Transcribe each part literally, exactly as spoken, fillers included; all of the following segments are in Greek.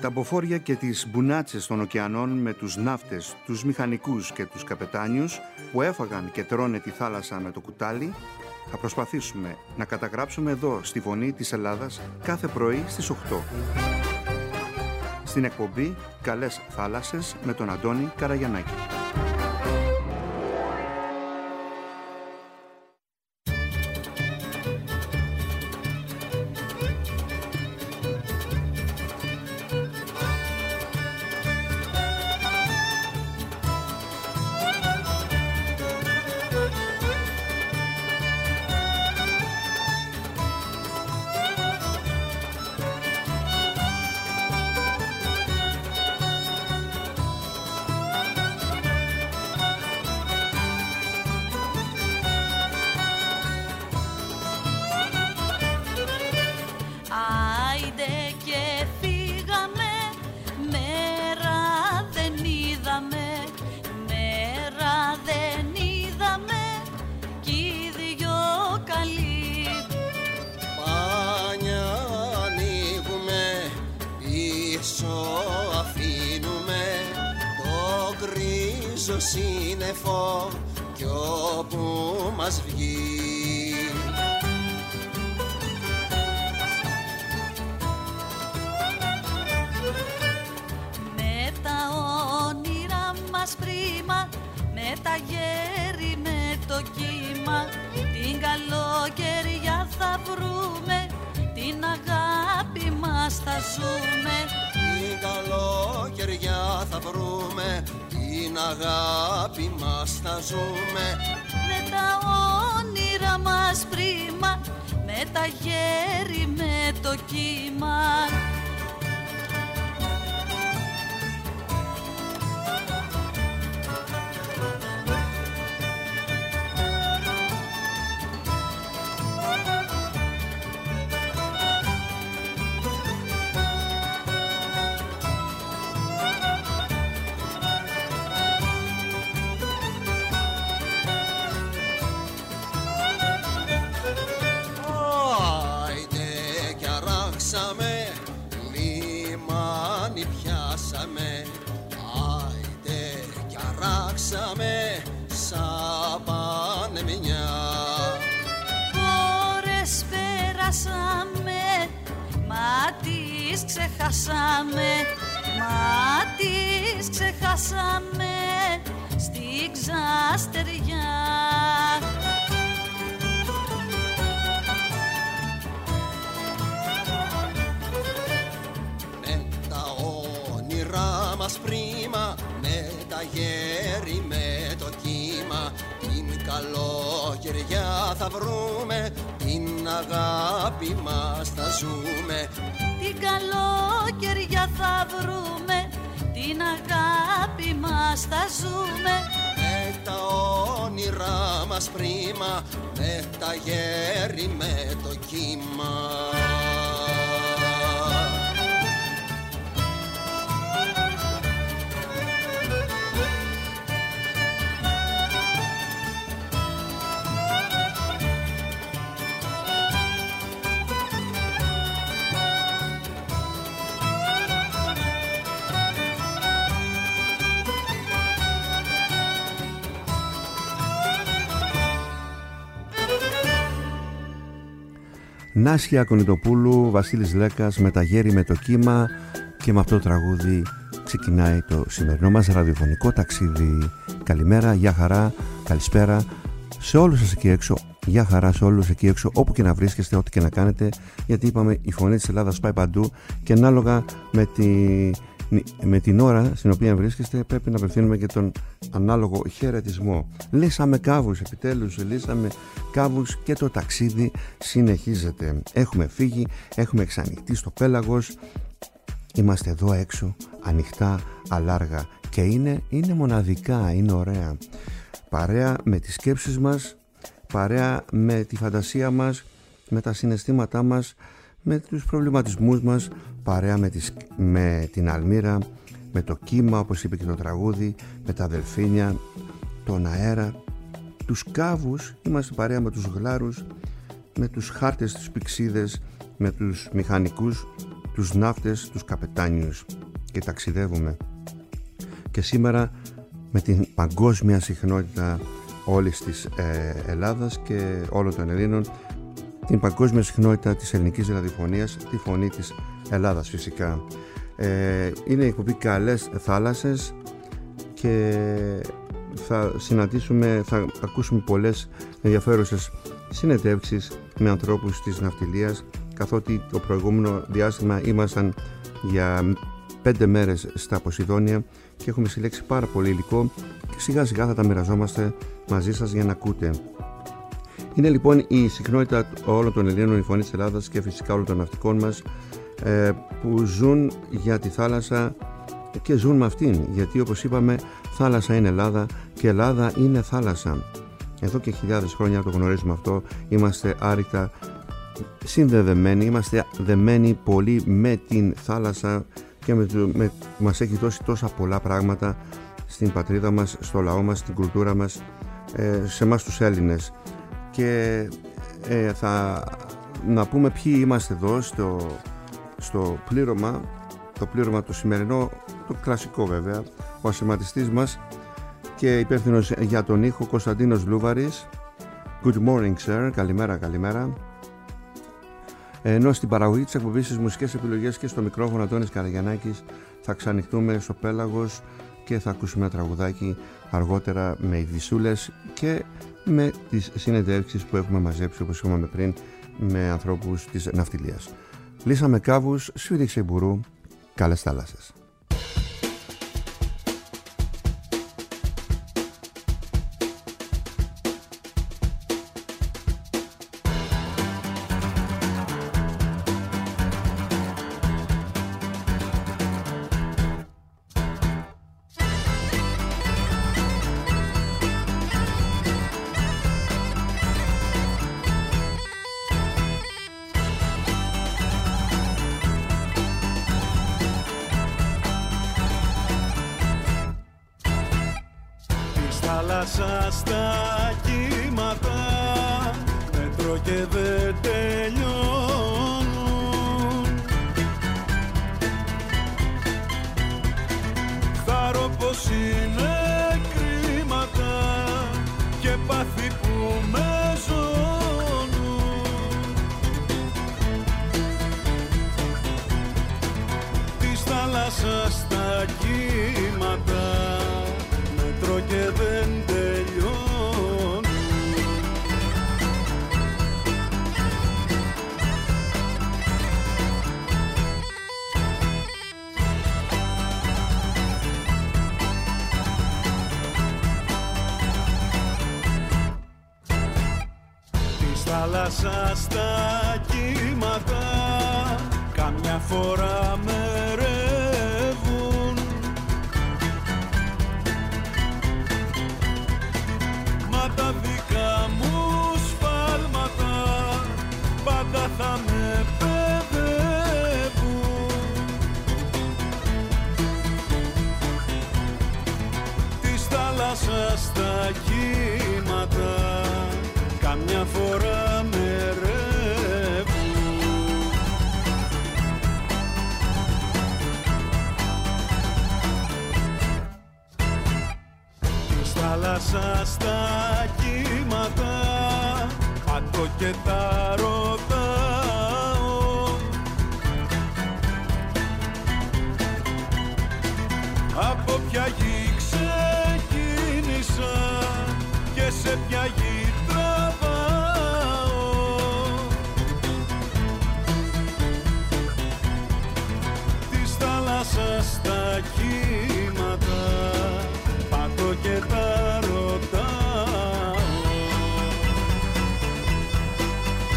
Τα μποφόρια και τις μπουνάτσες των ωκεανών με τους ναύτες, τους μηχανικούς και τους καπετάνιους που έφαγαν και τρώνε τη θάλασσα με το κουτάλι, θα προσπαθήσουμε να καταγράψουμε εδώ στη Φωνή της Ελλάδας κάθε πρωί στις οκτώ. Στην εκπομπή «Καλές θάλασσες» με τον Αντώνη Καραγιαννάκη. Σύννεφο κι όπου μας βγει. Με τα όνειρα μας πρίμα, με τα γέρι, με το κύμα, την καλοκαιριά θα βρούμε, την αγάπη μας θα ζούμε. Την καλοκαιριά θα βρούμε, την αγάπη μας θα ζούμε. Με τα όνειρα μας πρίμα, με τα γέρι, με το κύμα. Λιμάνι πιάσαμε, άιντε κι αράξαμε σαν πανεμιά. Ώρες πέρασαμε, μα τις ξεχάσαμε, μα τις ξεχάσαμε στη ξαστεριά. Μας πρίμα, με τα γέρι, με το κύμα, την καλοκαιριά θα βρούμε, την αγάπη μας θα ζούμε. Την καλοκαιριά θα βρούμε, την αγάπη μας θα ζούμε. Με τα όνειρα μας πρίμα, με τα γέρι, με το κύμα. Νάσια Κονιτοπούλου, Βασίλης Λέκας, με τα γέρι, με το κύμα, και με αυτό το τραγούδι ξεκινάει το σημερινό μας ραδιοφωνικό ταξίδι. Καλημέρα, γεια χαρά, καλησπέρα σε όλους σας εκεί έξω, γεια χαρά σε όλους εκεί έξω, όπου και να βρίσκεστε, ό,τι και να κάνετε, γιατί είπαμε η Φωνή της Ελλάδας πάει παντού και ανάλογα με, τη, με την ώρα στην οποία βρίσκεστε πρέπει να απευθύνουμε και τον ανάλογο χαιρετισμό. Λύσαμε κάβους, επιτέλους λύσαμε κάβους και το ταξίδι συνεχίζεται. Έχουμε φύγει, έχουμε εξανοιχτεί στο πέλαγος, είμαστε εδώ έξω ανοιχτά, αλάργα και είναι, είναι μοναδικά, είναι ωραία. Παρέα με τις σκέψεις μας, παρέα με τη φαντασία μας, με τα συναισθήματά μας, με τους προβληματισμούς μας, παρέα με, τις, με την αλμύρα, με το κύμα όπως είπε και το τραγούδι, με τα δελφίνια, τον αέρα, τους κάβους, είμαστε παρέα με τους γλάρους, με τους χάρτες, τους πυξίδες, με τους μηχανικούς, τους ναύτες, τους καπετάνιους και ταξιδεύουμε. Και σήμερα με την παγκόσμια συχνότητα όλης της ε, Ελλάδας και όλων των Ελλήνων, την παγκόσμια συχνότητα της ελληνικής ραδιοφωνίας, τη φωνή της Ελλάδας φυσικά. Ε, είναι η εκπομπή Καλές Θάλασσες και θα συναντήσουμε, θα ακούσουμε πολλές ενδιαφέρουσες συνεντεύξεις με ανθρώπους της ναυτιλίας, καθότι το προηγούμενο διάστημα ήμασταν για πέντε μέρες στα Ποσειδόνια και έχουμε συλλέξει πάρα πολύ υλικό και σιγά σιγά θα τα μοιραζόμαστε μαζί σας για να ακούτε. Είναι λοιπόν η συχνότητα όλων των Ελλήνων, η φωνή της Ελλάδας και φυσικά όλων των ναυτικών μας ε, που ζουν για τη θάλασσα και ζουν με αυτήν, γιατί όπως είπαμε θάλασσα είναι Ελλάδα και Ελλάδα είναι θάλασσα. Εδώ και χιλιάδες χρόνια το γνωρίζουμε αυτό, είμαστε άρρηκτα συνδεδεμένοι, είμαστε δεμένοι πολύ με την θάλασσα και με, με, μας έχει δώσει τόσα πολλά πράγματα στην πατρίδα μας, στο λαό μας, στην κουλτούρα μας, ε, σε εμάς τους Έλληνες. Και ε, θα να πούμε ποιοι είμαστε εδώ στο, στο πλήρωμα, το πλήρωμα το σημερινό, το κλασικό βέβαια, ο ασηματιστής μας και υπεύθυνος για τον ήχο Κωνσταντίνος Λούβαρης. Good morning sir, καλημέρα καλημέρα. Ενώ στην παραγωγή της εκπομπής, στις μουσικές επιλογές και στο μικρόφωνο Αντώνης Καραγιαννάκης θα ξανοιχτούμε στο πέλαγος και θα ακούσουμε ένα τραγουδάκι αργότερα με ειδισούλες και με τις συνεντεύξεις που έχουμε μαζέψει, όπως είπαμε πριν, με ανθρώπους της ναυτιλίας. Λύσαμε κάβους, σφύριξε μπουρού, καλές θάλασσες. Θάλασσα στα κύματα καμιά φορά με ρεύουν, μα τα δικά μου σφάλματα πάντα θα με παιδεύουν. Της θάλασσας στα κύματα καμιά φορά με ρεύουν. Της θάλασσας στα κύματα πατώ και τα ρωτάω, από ποια γη ξεκίνησα και σε ποια γη τραβάω. Της θάλασσας στα κύματα πατώ και τα ρωτάω.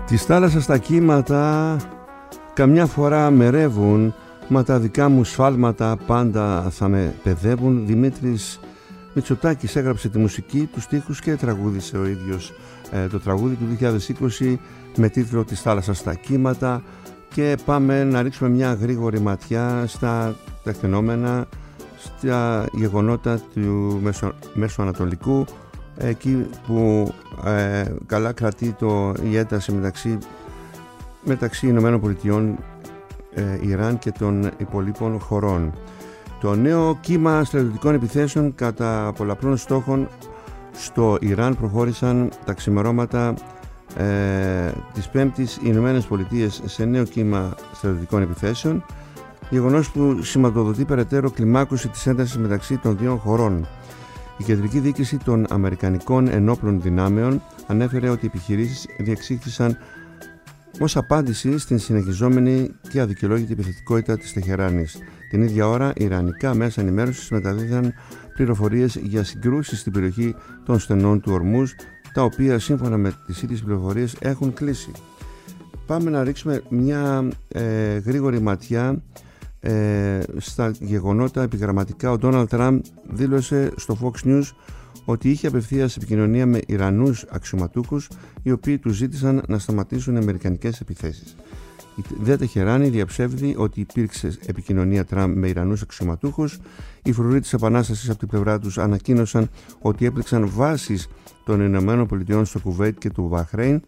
Της θάλασσας τα κύματα καμιά φορά με ρεύουν, μα τα δικά μου σφάλματα πάντα θα με παιδεύουν. Δημήτρης Μητσοτάκης έγραψε τη μουσική, τους στίχους και τραγούδισε ο ίδιος ε, το τραγούδι του δύο χιλιάδες είκοσι με τίτλο «Της θάλασσας τα κύματα». Και πάμε να ρίξουμε μια γρήγορη ματιά στα τεκτενόμενα, στα γεγονότα του Μεσο, Μεσοανατολικού, εκεί που ε, καλά κρατεί το, η ένταση μεταξύ, μεταξύ Ηνωμένων Πολιτειών, ε, Ιράν και των υπολείπων χωρών. Το νέο κύμα στρατιωτικών επιθέσεων κατά πολλαπλών στόχων στο Ιράν προχώρησαν τα ξημερώματα ε, της Πέμπτης οι Ηνωμένες Πολιτείες σε νέο κύμα στρατιωτικών επιθέσεων, γεγονός που σηματοδοτεί περαιτέρω κλιμάκωση της έντασης μεταξύ των δύο χωρών. Η Κεντρική Διοίκηση των Αμερικανικών Ενόπλων Δυνάμεων ανέφερε ότι οι επιχειρήσεις διεξήχθησαν ως απάντηση στην συνεχιζόμενη και αδικαιολόγητη επιθετικότητα της Τεχεράνης. Την ίδια ώρα, ιρανικά μέσα ενημέρωσης μεταδίδαν πληροφορίες για συγκρούσεις στην περιοχή των στενών του Ορμούζ, τα οποία σύμφωνα με τις ίδιες πληροφορίες έχουν κλείσει. Πάμε να ρίξουμε μια ε, γρήγορη ματιά ε, στα γεγονότα επιγραμματικά. Ο Ντόναλντ Τραμπ δήλωσε στο Fox News ότι είχε απευθείας επικοινωνία με Ιρανούς αξιωματούχους, οι οποίοι του ζήτησαν να σταματήσουν αμερικανικές επιθέσεις. Η Δε Τεχεράνη διαψεύδει ότι υπήρξε επικοινωνία Τραμπ με Ιρανούς αξιωματούχους. Οι φρουροί της Επανάστασης από την πλευρά τους ανακοίνωσαν ότι έπληξαν βάσεις των Ηνωμένων Πολιτειών στο Κουβέιτ και του Μπαχρέιν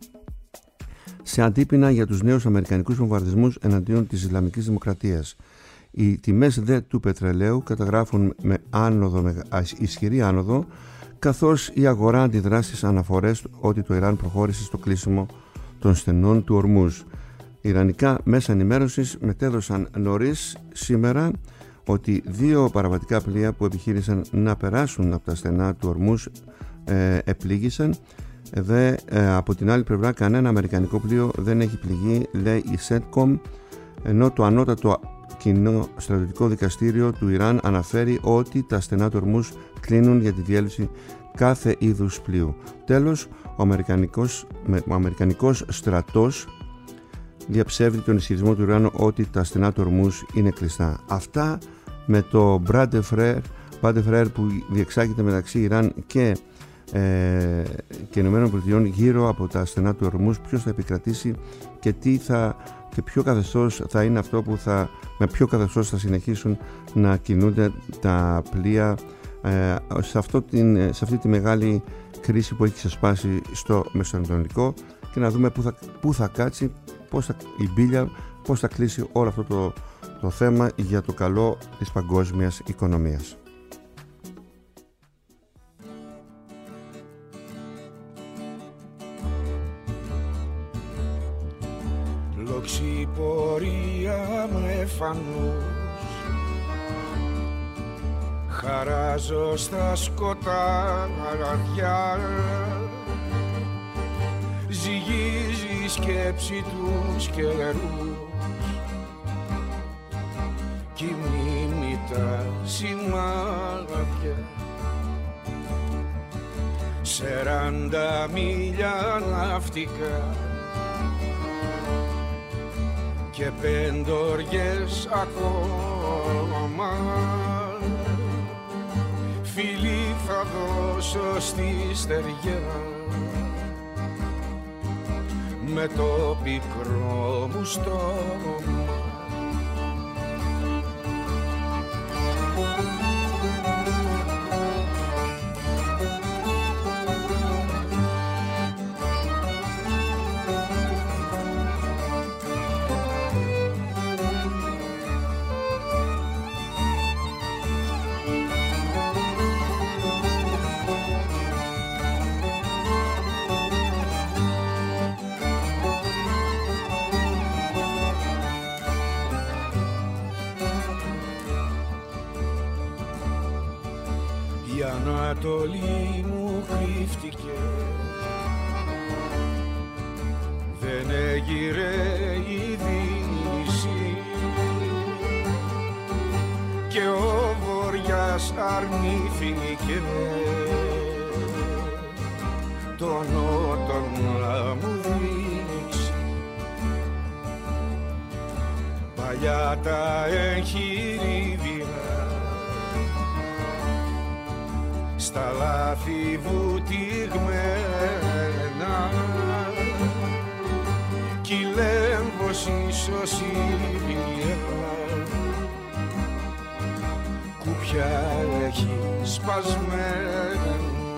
σε αντίπεινα για τους νέους αμερικανικούς βομβαρδισμούς εναντίον της Ισλαμικής Δημοκρατίας. Οι τιμές δε του πετρελαίου καταγράφουν με άνοδο, με ισχυρή άνοδο, καθώς η αγορά αντιδρά στις αναφορές ότι το Ιράν προχώρησε στο κλείσιμο των στενών του Ορμούζ. Ιρανικά μέσα ενημέρωσης μετέδωσαν νωρίς σήμερα ότι δύο παραβατικά πλοία που επιχείρησαν να περάσουν από τα στενά του Ορμούζ ε, επλήγησαν. Δε, ε, από την άλλη πλευρά κανένα αμερικανικό πλοίο δεν έχει πληγεί, λέει η Σέντκομ, ενώ το ανώτατο κοινό στρατιωτικό δικαστήριο του Ιράν αναφέρει ότι τα στενά του Ορμούζ κλείνουν για τη διέλευση κάθε είδους πλοίου. Τέλος, ο αμερικανικός, ο αμερικανικός στρατός διαψεύδει τον ισχυρισμό του Ιράν ότι τα στενά του Ορμούζ είναι κλειστά. Αυτά με το Bras de Fer, Bras de Fer που διεξάγεται μεταξύ Ιράν και, ε, και Ηνωμένων Πολιτειών γύρω από τα στενά του Ορμούζ. Ποιος θα επικρατήσει και τι θα και ποιο καθεστώς θα είναι αυτό που θα, με ποιο καθεστώς θα συνεχίσουν να κινούνται τα πλοία ε, σε, αυτό την, σε αυτή τη μεγάλη κρίση που έχει ξεσπάσει στο Μεσοανατολικό, και να δούμε πού θα, πού θα κάτσει, πώς θα, η μπίλια, πώς θα κλείσει όλο αυτό το, το θέμα για το καλό της παγκόσμιας οικονομίας. Λοξιπορία με φανούς, χαράζω στα σκοτάδια, ζυγίζει η σκέψη τους καιρούς κι η μνήμη τα σημάδια. Σεράντα μίλια ναυτικά και πεντοριές ακόμα, φίλοι θα δώσω στη στεριά με το πικρό μου στόμα. Η Ανατολή μου κρύφτηκε, δεν έγειρε η Δύση και ο Βορειάς αρνήθηκε τον Νότο να μου δείξει. παλιά τα εγχειρίδια στα λάθη βουτυγμένα κι η λέμβος ίσως ίδια κουπιά έχει σπασμένα.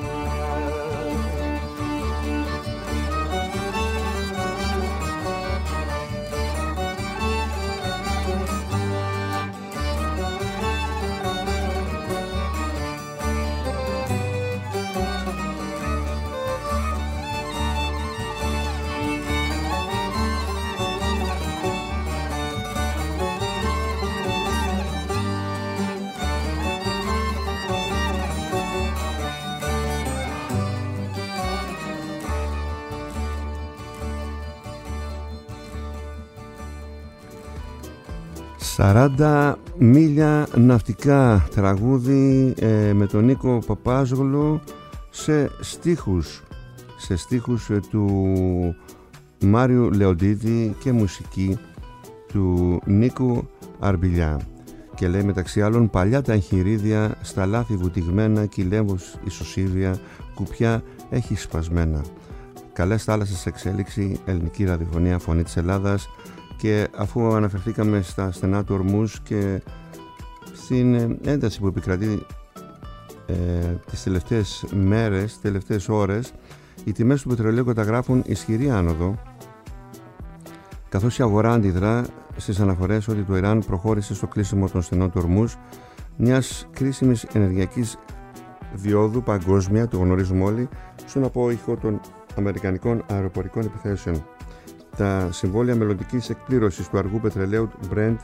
σαράντα μίλια ναυτικά, τραγούδι ε, με τον Νίκο Παπάζογλου σε στίχους, σε στίχους ε, του Μάριου Λεοντίδη και μουσική του Νίκου Αρμπιλιά. Και λέει μεταξύ άλλων: παλιά τα εγχειρίδια στα λάθη βουτυγμένα κι η λέμβος ισοσίδια κουπιά έχει σπασμένα. Καλές θάλασσες σε εξέλιξη, ελληνική ραδιοφωνία, φωνή της Ελλάδας. Και αφού αναφερθήκαμε στα στενά του Ορμούς και στην ένταση που επικρατεί ε, τις τελευταίες μέρες, τις τελευταίες ώρες, οι τιμές του πετρελαίου καταγράφουν ισχυρή άνοδο, καθώς η αγορά αντιδρά στις αναφορές ότι το Ιράν προχώρησε στο κλείσιμο των στενών του Ορμούς, μιας κρίσιμης ενεργειακής διόδου παγκόσμια, το γνωρίζουμε όλοι, στον απόϊχο των αμερικανικών αεροπορικών επιθέσεων. Τα συμβόλαια μελλοντικής εκπλήρωσης του αργού πετρελαίου Brent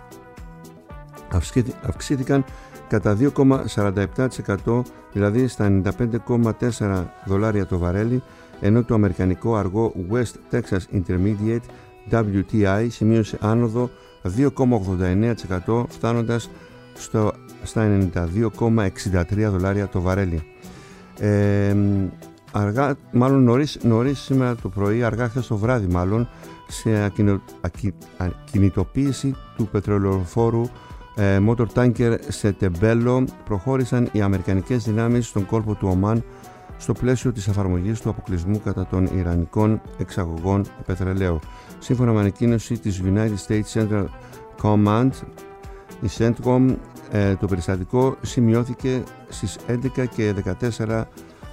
αυξήθηκαν κατά δύο κόμμα σαράντα επτά τοις εκατό, δηλαδή στα ενενήντα πέντε κόμμα τέσσερα δολάρια το βαρέλι, ενώ το αμερικανικό αργό West Texas Intermediate ντάμπλιου τι άι σημείωσε άνοδο δύο κόμμα ογδόντα εννέα τοις εκατό, φτάνοντας στο, στα ενενήντα δύο κόμμα εξήντα τρία δολάρια το βαρέλι. Ε, αργά, μάλλον νωρίς, νωρίς σήμερα το πρωί, αργά χθες το βράδυ μάλλον, σε ακινο, ακι, ακινητοποίηση του πετρελαιοφόρου ε, motor tanker σε Τεμπέλο προχώρησαν οι αμερικανικές δυνάμεις στον κόλπο του Ομάν στο πλαίσιο της εφαρμογής του αποκλεισμού κατά των ιρανικών εξαγωγών πετρελαίου. Σύμφωνα με ανακοίνωση της United States Central Command, η CENTCOM, ε, το περιστατικό σημειώθηκε στις έντεκα και δεκατέσσερα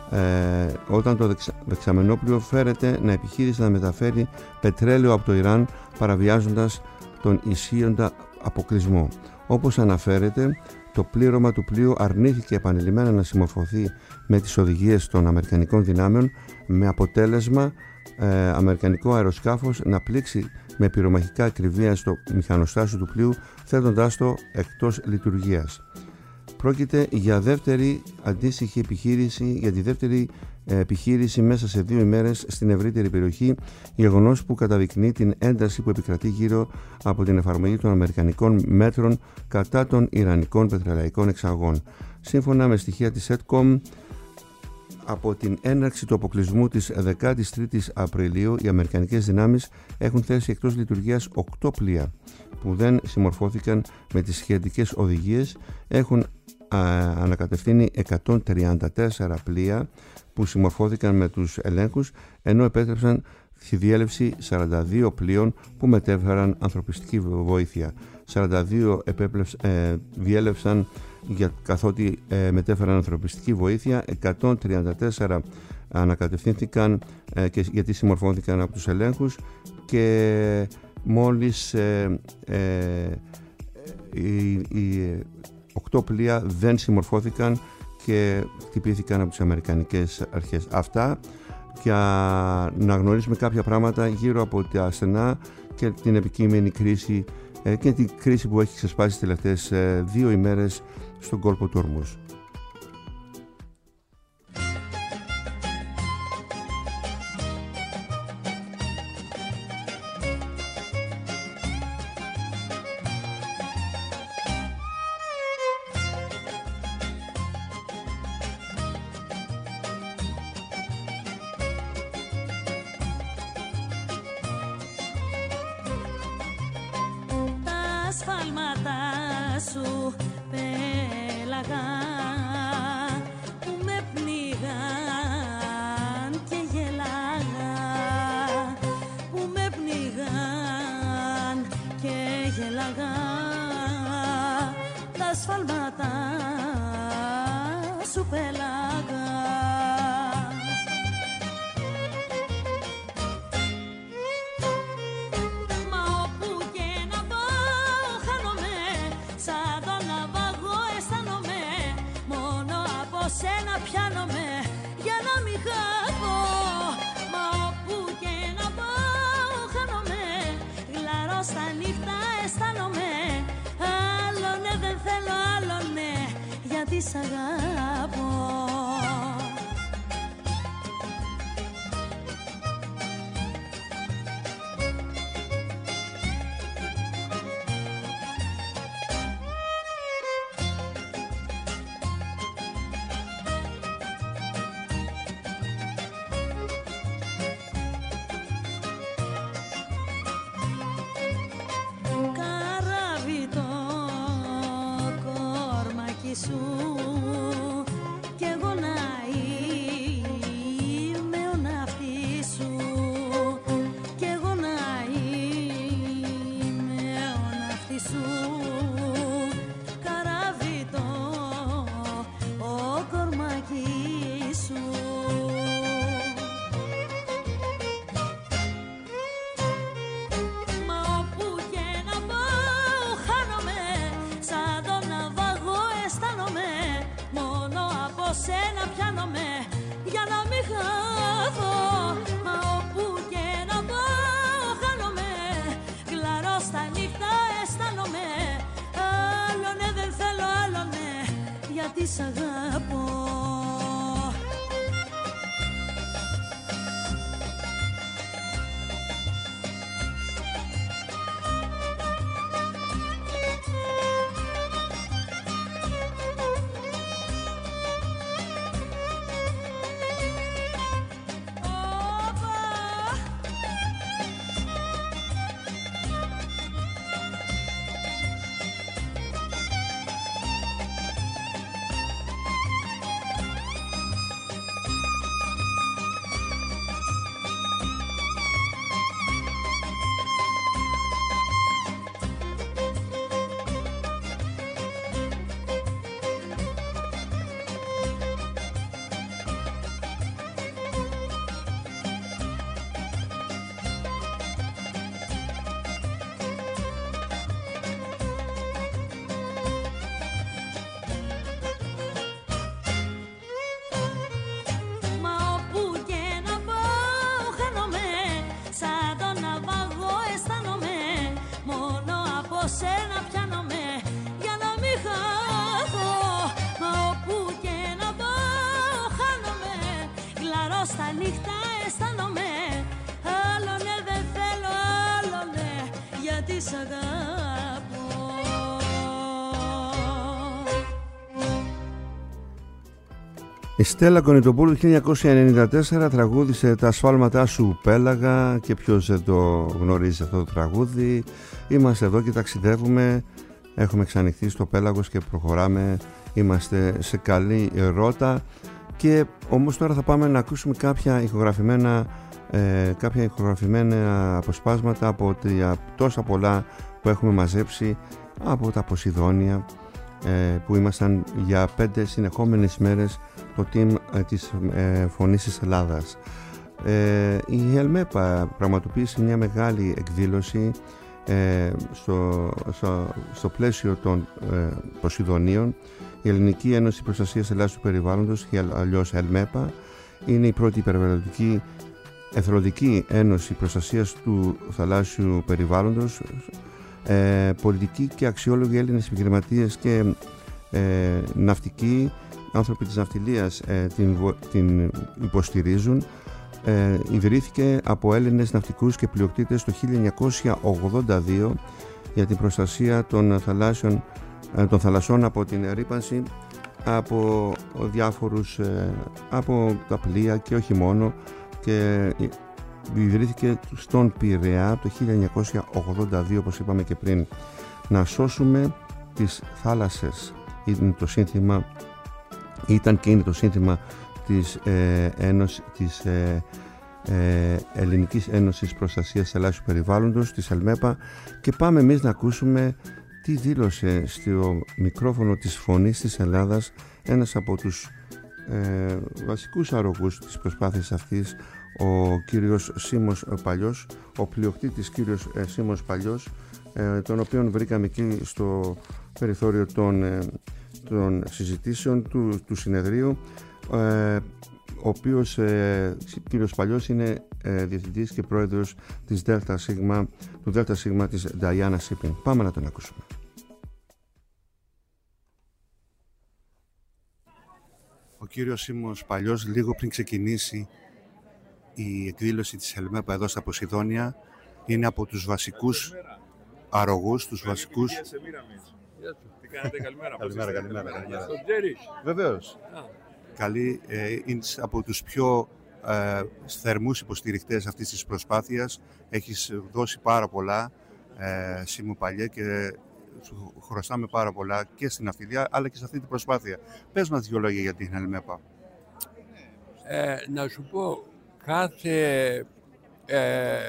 Ε, όταν το δεξα, δεξαμενόπλοιο φέρεται να επιχείρησε να μεταφέρει πετρέλαιο από το Ιράν, παραβιάζοντας τον ισχύοντα αποκλεισμό. Όπως αναφέρεται, το πλήρωμα του πλοίου αρνήθηκε επανειλημμένα να συμμορφωθεί με τις οδηγίες των αμερικανικών δυνάμεων, με αποτέλεσμα ε, αμερικανικό αεροσκάφος να πλήξει με πυρομαχικά ακριβία στο μηχανοστάσιο του πλοίου, θέτοντάς το εκτός λειτουργίας. Πρόκειται για δεύτερη αντίστοιχη επιχείρηση, για τη δεύτερη επιχείρηση μέσα σε δύο ημέρες στην ευρύτερη περιοχή, γεγονός που καταδεικνύει την ένταση που επικρατεί γύρω από την εφαρμογή των αμερικανικών μέτρων κατά των ιρανικών πετρελαϊκών εξαγών. Σύμφωνα με στοιχεία της CENTCOM, από την έναρξη του αποκλεισμού της δεκάτης τρίτης Απριλίου, οι αμερικανικές δυνάμεις έχουν θέσει εκτός λειτουργίας οκτώ πλοία που δεν συμμορφώθηκαν με τις σχετικές οδηγίες. Έχουν α, ανακατευθύνει εκατόν τριάντα τέσσερα πλοία που συμμορφώθηκαν με τους ελέγχους, ενώ επέτρεψαν τη διέλευση σαράντα δύο πλοίων που μετέφεραν ανθρωπιστική βοήθεια. σαράντα δύο επέπλευς, ε, διέλευσαν για, καθότι ε, μετέφεραν ανθρωπιστική βοήθεια, εκατόν τριάντα τέσσερα ανακατευθύνθηκαν ε, και, γιατί συμμορφώθηκαν από τους ελέγχους, και μόλις ε, ε, οι, οι οκτώ πλοία δεν συμμορφώθηκαν και χτυπήθηκαν από τις αμερικανικές αρχές. Αυτά, για να γνωρίσουμε κάποια πράγματα γύρω από τα στενά και την επικείμενη κρίση ε, και την κρίση που έχει ξεσπάσει τις τελευταίες ε, δύο ημέρες στον κόλπο του Ορμούς. σφάλματα σου πέλαγα που με πνίγαν και γελάγα, που με πνίγαν και γελάγα, τα σφάλματα σου πέλαγα. Σένα πιάνομαι για να μην χαθώ, μα όπου και να πάω χάνομαι, γλαρώ στα νύχτα αισθάνομαι, άλλο ναι δεν θέλω, άλλο ναι, γιατί σ' αγαπώ. Κι εγώ να είμαι ο ναυτής σου, κι εγώ να είμαι ο ναυτής σου, καράβιτο ο κορμάκι σου. Μα όπου και να πάω χάνομαι, σαν τον ναυαγό αισθάνομαι, μόνο από σένα πιάνομαι για να μην χαθώ, μα όπου και να πάω χάνομαι, γλαρώ στα νύχτα αισθάνομαι, άλλο ναι δεν θέλω, άλλο ναι, γιατί σ' αγαπώ. Σένα πιάνομαι για να μην χαθώ, μα όπου και να πάω χάνομαι, γλαρώ στα νύχτα αισθάνομαι, άλλο ναι δεν θέλω, άλλο ναι, γιατί σ' αγαπώ. Η Στέλλα Κονιτοπούλου το χίλια εννιακόσια ενενήντα τέσσερα τραγούδισε «Τα σφάλματά σου πέλαγα» και ποιος δεν το γνωρίζει αυτό το τραγούδι. Είμαστε εδώ και ταξιδεύουμε, έχουμε ξανοιχθεί στο πέλαγος και προχωράμε, είμαστε σε καλή ρότα, και όμως τώρα θα πάμε να ακούσουμε κάποια ηχογραφημένα, ε, κάποια ηχογραφημένα αποσπάσματα από τα τόσα πολλά που έχουμε μαζέψει από τα Ποσειδόνια, ε, που ήμασταν για πέντε συνεχόμενες μέρες το team ε, της ε, Φωνής της Ελλάδας. Ε, η Ελμέπα πραγματοποίησε μια μεγάλη εκδήλωση ε, στο, στο, στο πλαίσιο των ε, Ποσειδονίων. Η Ελληνική Ένωση Προστασίας Ελλάδας Περιβάλλοντος, ή αλλιώς Ελμέπα, είναι η πρώτη υπερβαλλοντική εθελοντική ένωση προστασίας του θαλάσσιου περιβάλλοντος. Ε, πολιτικοί και αξιόλογοι Έλληνες επιχειρηματίες και ε, ναυτικοί, άνθρωποι της ναυτιλίας, ε, την, την υποστηρίζουν. Ε, ιδρύθηκε από Έλληνες ναυτικούς και πλειοκτήτες το χίλια εννιακόσια ογδόντα δύο για την προστασία των, θαλάσσιων, ε, των θαλασσών από την ρύπανση από διάφορους, ε, από τα πλοία και όχι μόνο, και ιδρύθηκε στον Πειραιά το χίλια εννιακόσια ογδόντα δύο, όπως είπαμε και πριν. να σώσουμε τις θάλασσες. Είναι το σύνθημα, ήταν και είναι το σύνθημα της, ε, Ένωση, της ε, ε, Ελληνικής Ένωσης Προστασίας Θαλάσσιου Περιβάλλοντος, της ΕΛΜΕΠΑ, και πάμε εμείς να ακούσουμε τι δήλωσε στο μικρόφωνο της Φωνής της Ελλάδας ένας από τους ε, βασικούς αρρωγούς της προσπάθειας αυτής, ο κύριος Σίμος Παλιός, ο πλειοκτήτης κύριος ε, Σίμος Παλιός, ε, τον οποίον βρήκαμε εκεί στο περιθώριο των, ε, των συζητήσεων του, του συνεδρίου, ε, ο οποίος ε, κύριος Παλιός είναι ε, διευθυντής και πρόεδρος της Δέλτα Σίγμα, του Δέλτα Σίγμα της Diana Shipping. Πάμε να τον ακούσουμε. Ο κύριος Σίμος Παλιός, λίγο πριν ξεκινήσει η εκδήλωση της ΕΛΜΕΠΑ εδώ στα Ποσειδόνια, είναι από τους βασικούς αρρωγούς, τους βασικούς... Τι κάνετε, καλημέρα. Καλημέρα, καλημέρα, καλημέρα. Το ξέρεις. Βεβαίως. Καλή, ε, είναι από τους πιο ε, θερμούς υποστηριχτές αυτής της προσπάθειας. Έχεις δώσει πάρα πολλά, ε, Σίμω Παλιέ, και σου χρωστάμε πάρα πολλά και στην ναυτιλία αλλά και σε αυτή την προσπάθεια. Πες μας δύο λόγια για την ΕΛΜΕΠΑ. Ε, να σου πω, κάθε ε,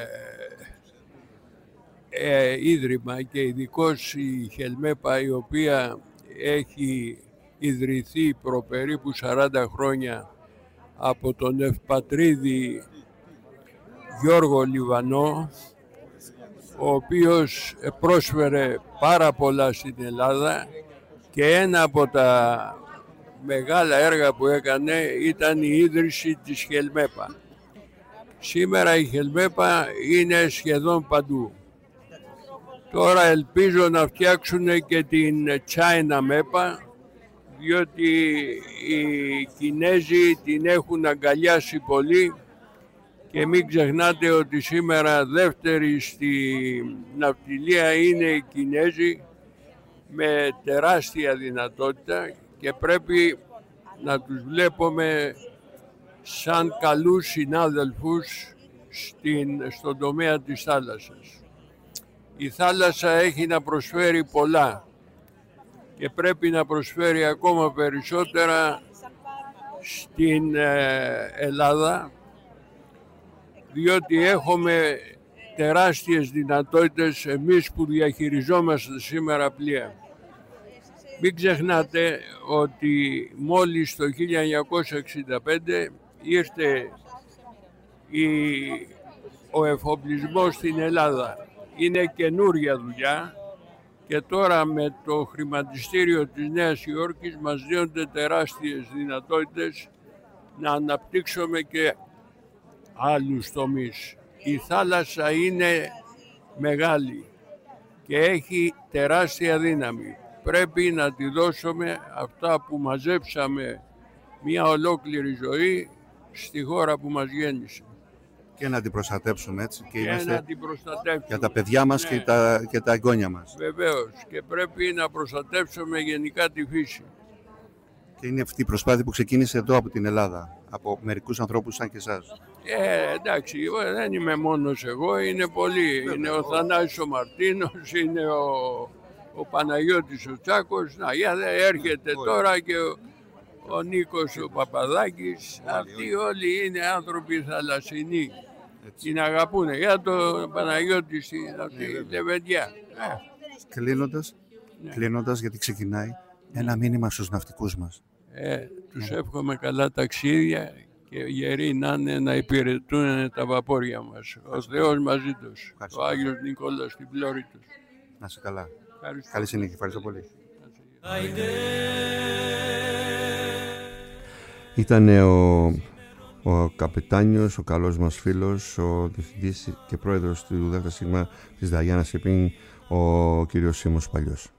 ε, ίδρυμα και ειδικώς η ΕΛΜΕΠΑ, η οποία έχει ιδρυθεί προ περίπου σαράντα χρόνια από τον ευπατρίδη Γιώργο Λιβανό, ο οποίος πρόσφερε πάρα πολλά στην Ελλάδα, και ένα από τα μεγάλα έργα που έκανε ήταν η ίδρυση της ΕΛΜΕΠΑ. Σήμερα η ΕΛΜΕΠΑ είναι σχεδόν παντού. Τώρα ελπίζω να φτιάξουν και την China ΜΕΠΑ, διότι οι Κινέζοι την έχουν αγκαλιάσει πολύ, και μην ξεχνάτε ότι σήμερα δεύτερη στη ναυτιλία είναι οι Κινέζοι, με τεράστια δυνατότητα, και πρέπει να τους βλέπουμε σαν καλούς συνάδελφους στην, στον τομέα της θάλασσας. Η θάλασσα έχει να προσφέρει πολλά και πρέπει να προσφέρει ακόμα περισσότερα στην ε, Ελλάδα, διότι έχουμε τεράστιες δυνατότητες εμείς που διαχειριζόμαστε σήμερα πλοία. Μην ξεχνάτε ότι μόλις το χίλια εννιακόσια εξήντα πέντε ήρθε η, ο εφοπλισμός στην Ελλάδα. Είναι καινούρια δουλειά, και τώρα με το χρηματιστήριο της Νέας Υόρκης μας δίνονται τεράστιες δυνατότητες να αναπτύξουμε και άλλους τομείς. Η θάλασσα είναι μεγάλη και έχει τεράστια δύναμη. Πρέπει να τη δώσουμε αυτά που μαζέψαμε μια ολόκληρη ζωή στη χώρα που μας γέννησε. Και να την προστατέψουμε, έτσι. Και, και είμαστε να την προστατέψουμε. Για τα παιδιά μας, ναι, και, τα, και τα εγγόνια μας. Βεβαίως. Και πρέπει να προστατέψουμε γενικά τη φύση. Και είναι αυτή η προσπάθεια που ξεκίνησε εδώ από την Ελλάδα, από μερικούς ανθρώπους σαν και εσάς. Ε, εντάξει, δεν είμαι μόνος εγώ, είναι πολλοί. Βέβαια, είναι ο Θανάσης ο Μαρτίνος, είναι ο, ο Παναγιώτης ο Τσάκος. Να, για δε, έρχεται όλοι τώρα και ο, ο Νίκος ο Παπαδάκης. Όλοι, Αυτοί όλοι. όλοι είναι άνθρωποι θαλασσινοί. Την αγαπούνε. Για τον Παναγιώτη στην ναι, Λεβεντιά. Κλείνοντας, ναι. κλείνοντας, γιατί ξεκινάει, ένα μήνυμα στους ναυτικούς μας. Ε, τους ναι. εύχομαι καλά ταξίδια και γεροί να είναι, να υπηρετούν τα βαπόρια μας. Ο Θεός μαζί τους. Ευχαριστώ. Ο Άγιος Νικόλαος στην πλώρη τους. Να είσαι καλά. Ευχαριστώ. Καλή συνέχεια. Ευχαριστώ πολύ. Ήταν ο, ο καπετάνιος, ο καλός μας φίλος, ο διευθυντής και πρόεδρος του Δέλτα Σίγμα της Diana Shipping, ο κύριος Σίμος Παλιός.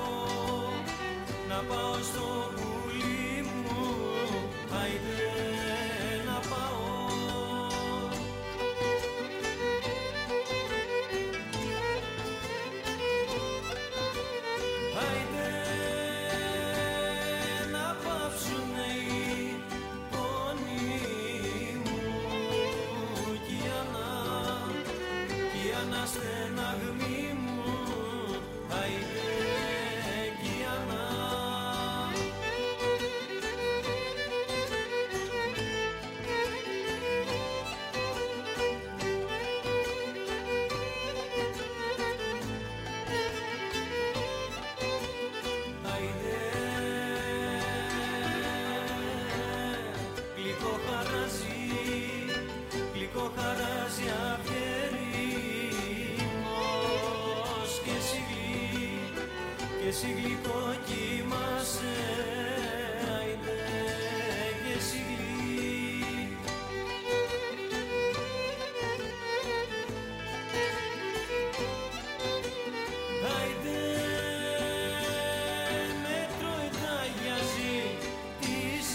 Να πάω στο πουλί μου, άιντε. χαράζει αυγερινός και εσύ και εσύ γλυκό κοιμάσαι, άιντε και εσύ άιντε με τρώει τα γιαζί της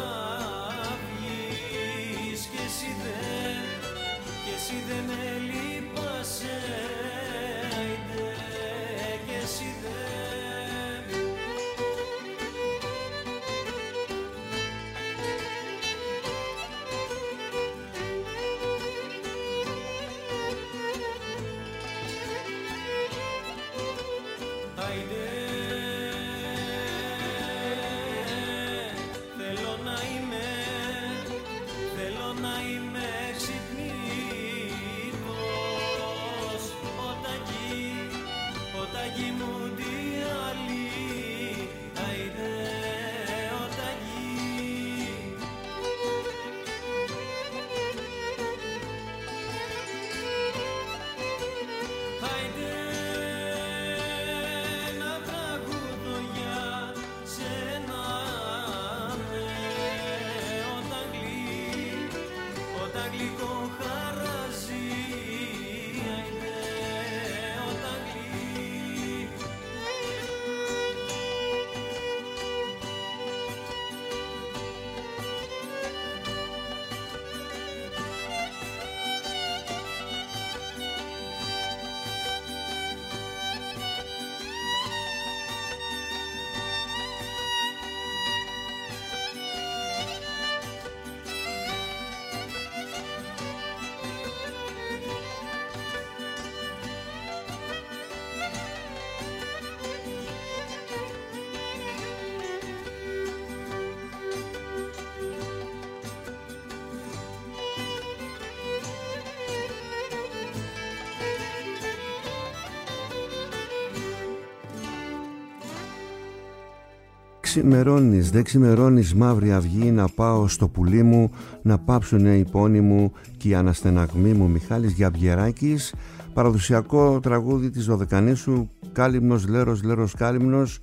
αυγής και εσύ δεν, και εσύ δεν με λείπασαι, άιντε και εσύ δεν. Ξημερώνεις, δεν ξημερώνεις μαύρη αυγή, να πάω στο πουλί μου, να πάψουνε οι πόνοι μου και οι αναστεναγμοί μου. Μιχάλης Γιαμπιεράκης, παραδοσιακό τραγούδι της Δωδεκανήσου, Κάλυμνος, Λέρος, Λέρος, Κάλυμνος.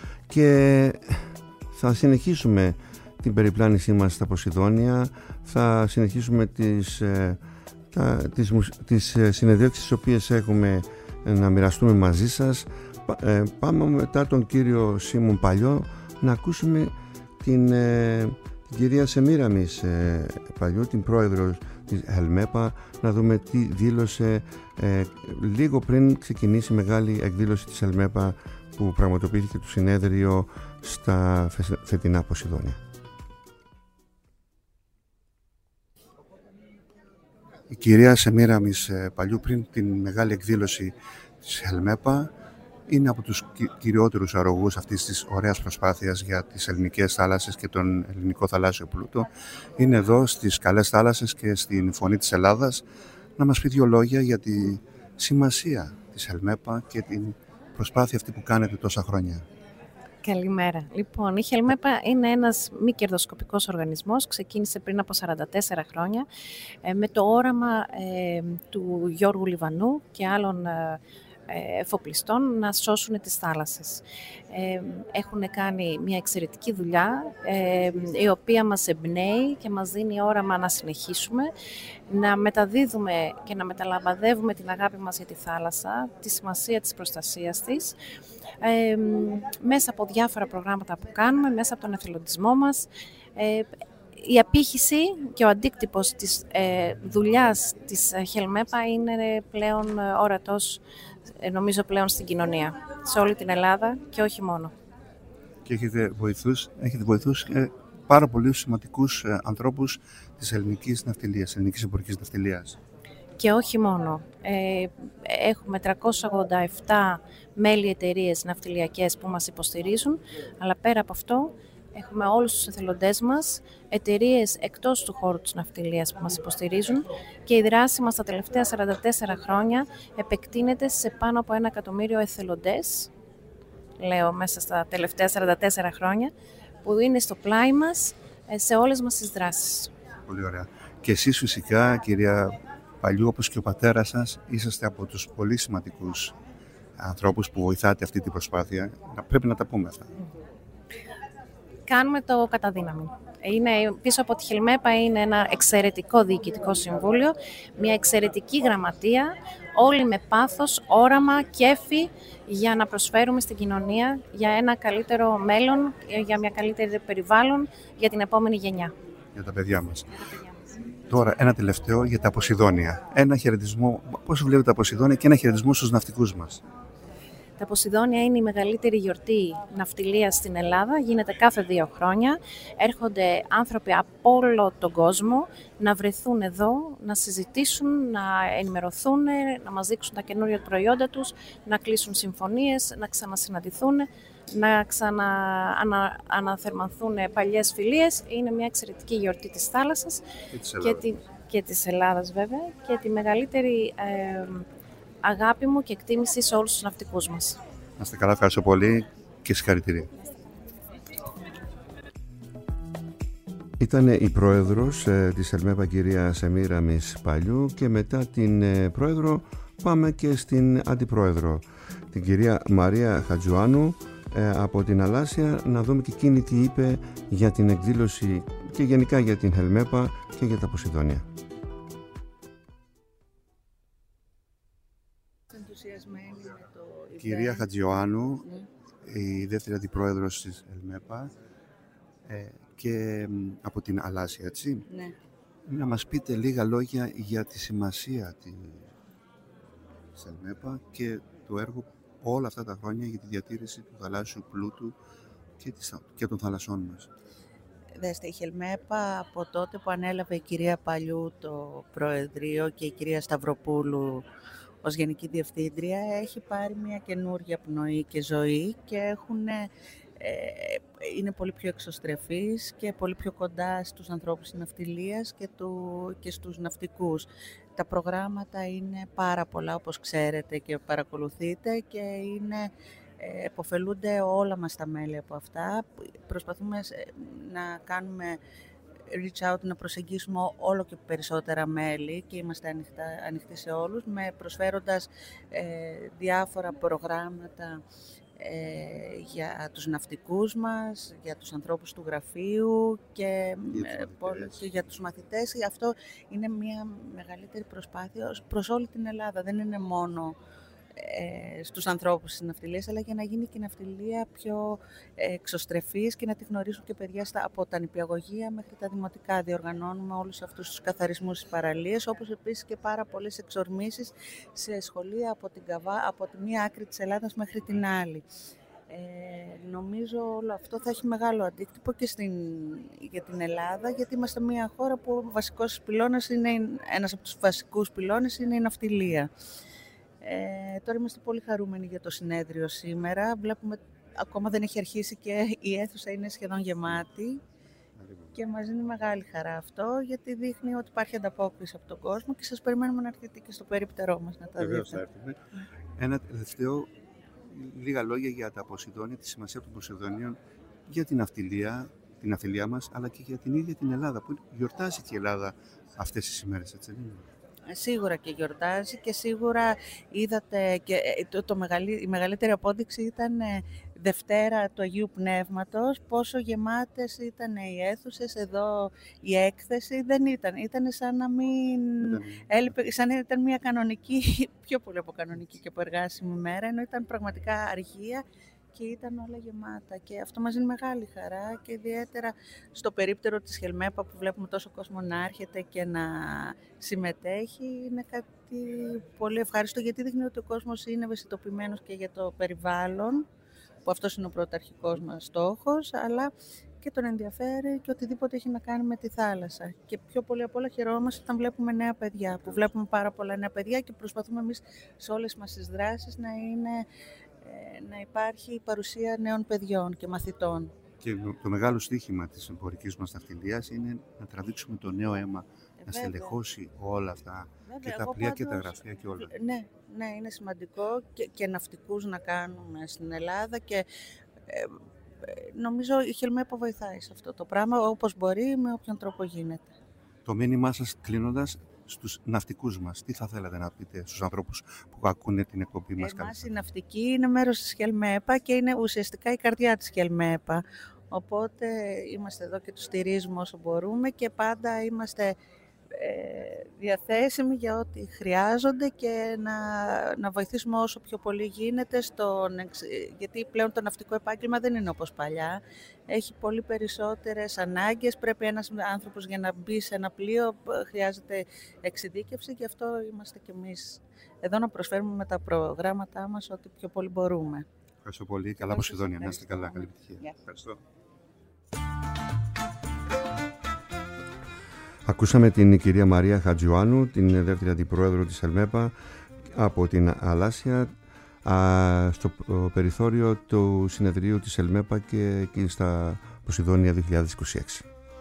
Και θα συνεχίσουμε την περιπλάνησή μας στα Ποσειδόνια, θα συνεχίσουμε τις, τα, τις, τις συνεδριώσεις τις οποίες έχουμε να μοιραστούμε μαζί σας. Πάμε μετά τον κύριο Σίμων Παλιό να ακούσουμε την, ε, την κυρία Σεμίραμις ε, Παλιού, την πρόεδρο της Ελμέπα, να δούμε τι δήλωσε ε, λίγο πριν ξεκινήσει η μεγάλη εκδήλωση της Ελμέπα που πραγματοποιήθηκε το συνέδριο στα φετινά Ποσειδόνια. Η κυρία Σεμίραμις Παλιού, πριν την μεγάλη εκδήλωση της Ελμέπα, είναι από τους κυριότερους αρρωγούς αυτής της ωραίας προσπάθειας για τις ελληνικές θάλασσες και τον ελληνικό θαλάσσιο πλούτο. Είναι εδώ στις καλές θάλασσες και στην Φωνή της Ελλάδας να μας πει δύο λόγια για τη σημασία της Ελμέπα και την προσπάθεια αυτή που κάνετε τόσα χρόνια. Καλημέρα. Λοιπόν, η Ελμέπα είναι ένας μη κερδοσκοπικός οργανισμός. Ξεκίνησε πριν από σαράντα τέσσερα χρόνια ε, με το όραμα ε, του Γιώργου Λιβανού και άλλων ε, εφοπλιστών να σώσουν τις θάλασσες. Ε, έχουν κάνει μια εξαιρετική δουλειά, ε, η οποία μας εμπνέει και μας δίνει όραμα να συνεχίσουμε, να μεταδίδουμε και να μεταλαμπαδεύουμε την αγάπη μας για τη θάλασσα, τη σημασία της προστασίας της, ε, μέσα από διάφορα προγράμματα που κάνουμε, μέσα από τον εθελοντισμό μας. Ε, Η απήχηση και ο αντίκτυπος της ε, δουλειάς της Ελμέπα είναι πλέον ορατός, ε, νομίζω πλέον στην κοινωνία, σε όλη την Ελλάδα και όχι μόνο. Και έχετε βοηθούς, έχετε βοηθούς ε, πάρα πολύ σημαντικούς ε, ανθρώπους της ελληνικής ναυτιλίας, ελληνικής εμπορικής ναυτιλίας. Και όχι μόνο. Ε, έχουμε τριακόσια ογδόντα επτά μέλη εταιρείες ναυτιλιακές που μας υποστηρίζουν, αλλά πέρα από αυτό έχουμε όλους τους εθελοντές μας, εταιρείες εκτός του χώρου της ναυτιλίας που μας υποστηρίζουν και η δράση μας τα τελευταία σαράντα τέσσερα χρόνια επεκτείνεται σε πάνω από ένα εκατομμύριο εθελοντές, λέω μέσα στα τελευταία σαράντα τέσσερα χρόνια, που είναι στο πλάι μας σε όλες μας τις δράσεις. Πολύ ωραία. Και εσείς φυσικά, κυρία Παλιού, όπως και ο πατέρας σας, είσαστε από τους πολύ σημαντικούς ανθρώπους που βοηθάτε αυτή την προσπάθεια. Πρέπει να τα πούμε αυτά. Κάνουμε το κατά δύναμη. Είναι, πίσω από τη Χελμέπα είναι ένα εξαιρετικό διοικητικό συμβούλιο, μια εξαιρετική γραμματεία, όλοι με πάθος, όραμα, κέφι για να προσφέρουμε στην κοινωνία για ένα καλύτερο μέλλον, για μια καλύτερη περιβάλλον για την επόμενη γενιά. Για τα παιδιά μας. Τώρα, ένα τελευταίο για τα Ποσειδόνια. Ένα χαιρετισμό, πώς βλέπετε τα Ποσειδόνια και ένα χαιρετισμό στους ναυτικούς μας. Τα Ποσειδόνια είναι η μεγαλύτερη γιορτή ναυτιλίας στην Ελλάδα, γίνεται κάθε δύο χρόνια. Έρχονται άνθρωποι από όλο τον κόσμο να βρεθούν εδώ, να συζητήσουν, να ενημερωθούν, να μας δείξουν τα καινούργια προϊόντα τους, να κλείσουν συμφωνίες, να ξανασυναντηθούν, να ξανααναθερμανθούν παλιές φιλίες. Είναι μια εξαιρετική γιορτή της θάλασσας και της Ελλάδας, και, τη, και της Ελλάδας βέβαια, και τη μεγαλύτερη ε, αγάπη μου και εκτίμηση σε όλους τους ναυτικούς μας. Να είστε καλά, ευχαριστώ πολύ και συγχαρητήρια. Ήταν η πρόεδρος ε, της Χελμέπα, κυρία Σεμίραμις Παλιού, και μετά την ε, πρόεδρο πάμε και στην αντιπρόεδρο, την κυρία Μαρία Χατζιωάννου ε, από την Αλάσια, να δούμε και εκείνη τι είπε για την εκδήλωση και γενικά για την Χελμέπα και για τα Ποσειδόνια. Κυρία Χατζιωάννου, ναι, η δεύτερη αντιπρόεδρος της Χελμέπα ε, και από την Αλάσια, έτσι. Ναι. Να μας πείτε λίγα λόγια για τη σημασία της Χελμέπα και το έργο όλα αυτά τα χρόνια για τη διατήρηση του θαλάσσιου πλούτου και, της, και των θαλασσών μας. Δέστε, η Χελμέπα από τότε που ανέλαβε η κυρία Παλιού το Προεδρείο και η κυρία Σταυροπούλου ως Γενική Διευθύντρια, έχει πάρει μια καινούργια πνοή και ζωή και έχουν, ε, είναι πολύ πιο εξωστρεφείς και πολύ πιο κοντά στους ανθρώπους της ναυτιλίας και, του, και στους ναυτικούς. Τα προγράμματα είναι πάρα πολλά, όπως ξέρετε και παρακολουθείτε, και είναι, ε, επωφελούνται όλα μας τα μέλη από αυτά. Προσπαθούμε να κάνουμε reach out, να προσεγγίσουμε όλο και περισσότερα μέλη και είμαστε ανοιχτά, ανοιχτοί σε όλους, με προσφέροντας ε, διάφορα προγράμματα ε, για τους ναυτικούς μας, για τους ανθρώπους του γραφείου και, ε, και για τους μαθητές. Αυτό είναι μια μεγαλύτερη προσπάθεια προς όλη την Ελλάδα. Δεν είναι μόνο ε, στους ανθρώπους της ναυτιλίας, αλλά για να γίνει και η ναυτιλία πιο εξωστρεφής και να τη γνωρίσουν και παιδιά στα, από τα νηπιαγωγεία μέχρι τα δημοτικά. Διοργανώνουμε όλους αυτούς τους καθαρισμούς στις παραλίες, όπως επίσης και πάρα πολλές εξορμήσεις σε σχολεία από την Καβά, από τη μία άκρη της Ελλάδας μέχρι την άλλη. Ε, νομίζω όλο αυτό θα έχει μεγάλο αντίκτυπο και στην, για την Ελλάδα, γιατί είμαστε μια χώρα που ο βασικός πυλώνας είναι, ένας από τους βασικούς πυλώνες είναι η ναυτιλία. Ε, τώρα είμαστε πολύ χαρούμενοι για το συνέδριο σήμερα. Βλέπουμε ακόμα δεν έχει αρχίσει και η αίθουσα είναι σχεδόν γεμάτη και μας δίνει μεγάλη χαρά αυτό, γιατί δείχνει ότι υπάρχει ανταπόκριση από τον κόσμο και σας περιμένουμε να έρθετε και στο περίπτερό μας να τα δείτε. Βεβαίως θα έρθουμε. Ένα τελευταίο, λίγα λόγια για τα Ποσειδόνια, τη σημασία των Ποσειδονίων για την ναυτιλία, την ναυτιλία μας, αλλά και για την ίδια την Ελλάδα, που γιορτάζει και η Ελλάδα αυτές τις ημέρες, έτσι δεν είναι? Σίγουρα και γιορτάζει και σίγουρα είδατε και το, το μεγαλύ, η μεγαλύτερη απόδειξη ήταν ε, Δευτέρα του Αγίου Πνεύματος, πόσο γεμάτες ήταν οι αίθουσες, εδώ η έκθεση δεν ήταν, ήταν σαν να μην έλειπε, σαν να ήταν μια κανονική, πιο πολύ από κανονική και από εργάσιμη μέρα, ενώ ήταν πραγματικά αργία και ήταν όλα γεμάτα και αυτό μας είναι μεγάλη χαρά και ιδιαίτερα στο περίπτερο της Χελμέπα που βλέπουμε τόσο κόσμο να έρχεται και να συμμετέχει, είναι κάτι πολύ ευχάριστο, γιατί δείχνει ότι ο κόσμος είναι ευαισθητοποιημένος και για το περιβάλλον, που αυτός είναι ο πρωταρχικός μας στόχος, αλλά και τον ενδιαφέρει και οτιδήποτε έχει να κάνει με τη θάλασσα. Και πιο πολύ απ' όλα χαιρόμαστε όταν βλέπουμε νέα παιδιά, που βλέπουμε πάρα πολλά νέα παιδιά και προσπαθούμε εμείς σε όλες μας τις δράσεις να είναι να υπάρχει η παρουσία νέων παιδιών και μαθητών. Και το μεγάλο στοίχημα της εμπορικής μας ναυτιλίας είναι να τραβήξουμε το νέο αίμα, ε, να στελεχώσει όλα αυτά, βέβαια, και τα πλοία και τα γραφεία και όλα. Ναι, ναι, είναι σημαντικό και, και ναυτικούς να κάνουμε στην Ελλάδα και ε, νομίζω η Χελμέπα βοηθάει σε αυτό το πράγμα όπως μπορεί, με όποιον τρόπο γίνεται. Το μήνυμά σας κλείνοντας, στους ναυτικούς μας? Τι θα θέλατε να πείτε στους ανθρώπους που ακούνε την εκπομπή μας? Εμάς η ναυτική είναι μέρος της Χελμέπα και είναι ουσιαστικά η καρδιά της Χελμέπα. Οπότε είμαστε εδώ και τους στηρίζουμε όσο μπορούμε και πάντα είμαστε ε, διαθέσιμοι για ό,τι χρειάζονται και να, να βοηθήσουμε όσο πιο πολύ γίνεται στον, γιατί πλέον το ναυτικό επάγγελμα δεν είναι όπως παλιά. Έχει πολύ περισσότερες ανάγκες. Πρέπει ένας άνθρωπος για να μπει σε ένα πλοίο χρειάζεται εξειδίκευση, γι' αυτό είμαστε κι εμείς εδώ να προσφέρουμε με τα προγράμματά μας ό,τι πιο πολύ μπορούμε. Ευχαριστώ πολύ. Καλά Ποσειδόνια. Να είστε καλά. Καλή επιτυχία. Yeah. Ευχαριστώ. Ακούσαμε την κυρία Μαρία Χατζιωάννου, την δεύτερη αντιπρόεδρο της Χελμέπα από την Αλάσια, στο περιθώριο του συνεδρίου της Χελμέπα και εκεί στα Ποσειδόνια δύο χιλιάδες είκοσι έξι.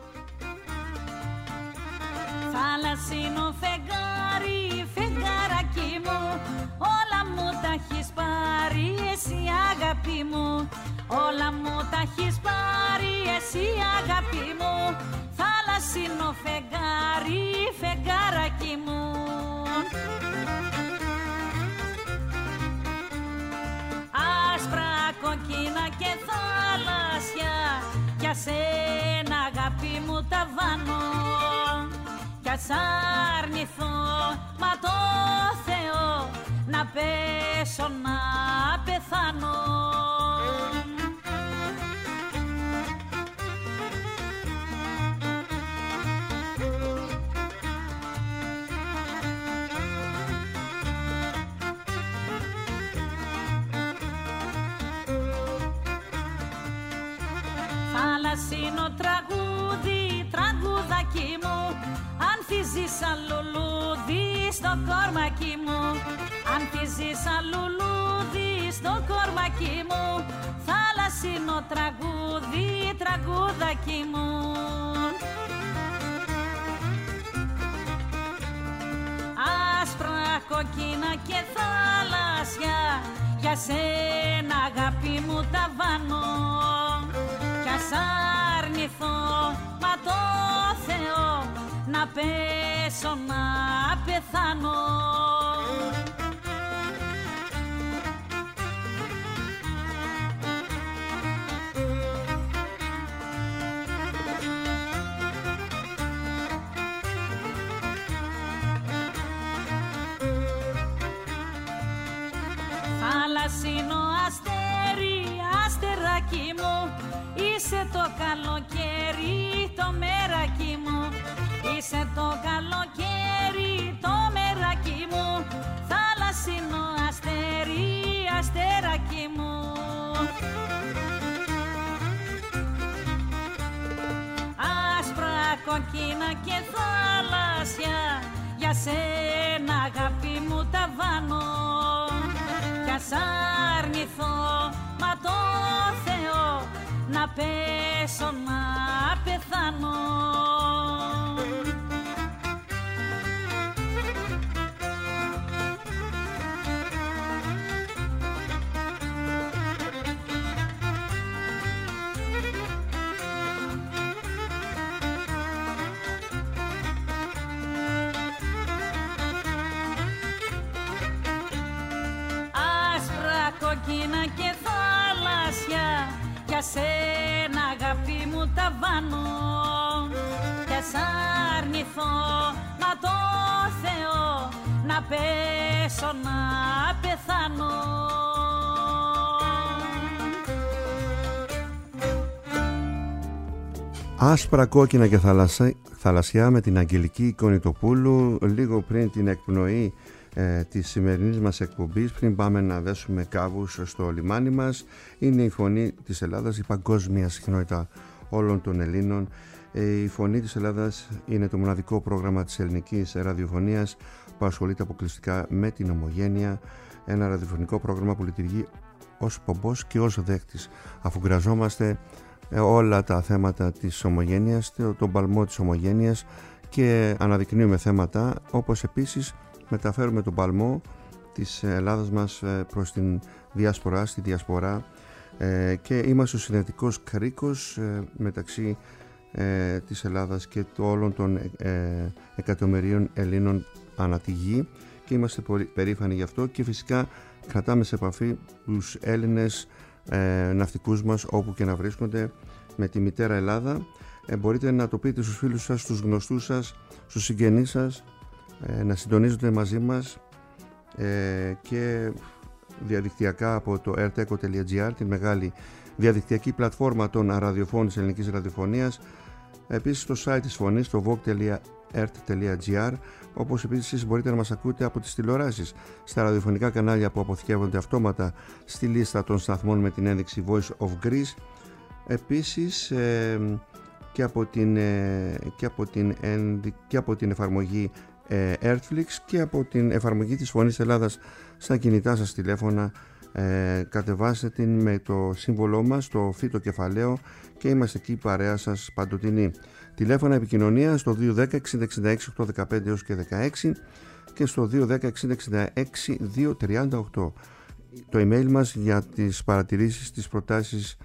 Θάλασσινο φεγγάρι, φεγγαράκι μου, όλα μου τα έχεις πάρει εσύ αγάπη μου, όλα μου τα έχεις πάρει εσύ αγάπη μου, θάλασσινο φεγγάρι, φεγγαράκι μου. Άσπρα, κόκκινα και θάλασσια, για σένα αγάπη μου τα βάνω, κι ας αρνηθώ, μα το Θεό, να πέσω να πεθάνω. Θάλασσινο τραγούδι, τραγουδάκι μου, ανθίζει σαν λουλούδι στο κορμάκι μου, ανθίζει σαν λουλούδι στο κορμάκι μου, θάλασσινο τραγούδι, τραγουδάκι μου. Άσπρα, κόκκινα και θάλασσια, για σένα αγάπη μου τα βάνω, κι ας αρνηθώ, μα το Θεό, να πέσω να πεθάνω. Θάλασσινο αστέρι, αστεράκι μου, είσαι το καλοκαίρι, το μεράκι μου, είσαι το καλοκαίρι, το μεράκι μου, θάλασσινο αστέρι, αστεράκι μου. Άσπρα, κόκκινα και θάλασσια, για σένα αγάπη μου τα βάνω, κι ας αρνηθώ, μα το Θεό, να πέσω να πεθάνω. Άσπρα, κόκκινα και θάλασσια, για σένα αγάπη μου τα βάνω, κι ας αρνηθώ, μα το Θεό, να πέσω να πεθάνω. Άσπρα, κόκκινα και θαλασσιά, θαλασσιά με την Αγγελική Κονιτοπούλου, λίγο πριν την εκπνοή ε, της σημερινής μας εκπομπής, πριν πάμε να δέσουμε κάβους στο λιμάνι μας. Είναι η φωνή της Ελλάδας, η παγκόσμια συχνότητα όλων των Ελλήνων. Ε, η φωνή της Ελλάδας είναι το μοναδικό πρόγραμμα της ελληνικής ραδιοφωνίας που ασχολείται αποκλειστικά με την ομογένεια, ένα ραδιοφωνικό πρόγραμμα που λειτουργεί ως πομπός και ως δέχτης, αφού γραζόμαστε όλα τα θέματα της ομογένειας, τον παλμό της ομογένειας, και αναδεικνύουμε θέματα, όπως επίσης μεταφέρουμε τον παλμό της Ελλάδας μας προς την διασπορά, στη διασπορά, και είμαστε ο συνδετικός κρίκος μεταξύ ε, της Ελλάδας και το όλων των ε, εκατομμυρίων Ελλήνων ανά τη γη, και είμαστε πολύ περήφανοι γι' αυτό, και φυσικά κρατάμε σε επαφή τους Έλληνες ε, ναυτικούς μας όπου και να βρίσκονται με τη μητέρα Ελλάδα. Ε, μπορείτε να το πείτε στους φίλους σας, στους γνωστούς σας, στους συγγενείς σας, ε, να συντονίζονται μαζί μας ε, και διαδικτυακά από το erteco τελεία gr, την μεγάλη διαδικτυακή πλατφόρμα των ραδιοφώνων της ελληνικής ραδιοφωνίας. Επίσης στο site της Φωνής, το vogue τελεία ert τελεία gr, όπως επίσης μπορείτε να μας ακούτε από τις τηλεοράσεις στα ραδιοφωνικά κανάλια που αποθηκεύονται αυτόματα στη λίστα των σταθμών με την ένδειξη Voice of Greece. Επίσης ε, και, από την, ε, και, από την, και από την εφαρμογή ε, Airflix και από την εφαρμογή της Φωνής Ελλάδας στα κινητά σας τηλέφωνα. Ε, κατεβάστε την με το σύμβολό μας, το φύτο κεφαλαίο, και είμαστε εκεί παρέα σας παντοτινή. Τηλέφωνα επικοινωνία στο δύο ένα μηδέν εξήντα εξήντα έξι οκτακόσια δεκαπέντε έως και δεκαέξι και στο δύο ένα μηδέν εξήντα εξήντα έξι διακόσια τριάντα οκτώ. Το email μας για τις παρατηρήσεις, τις προτάσεις,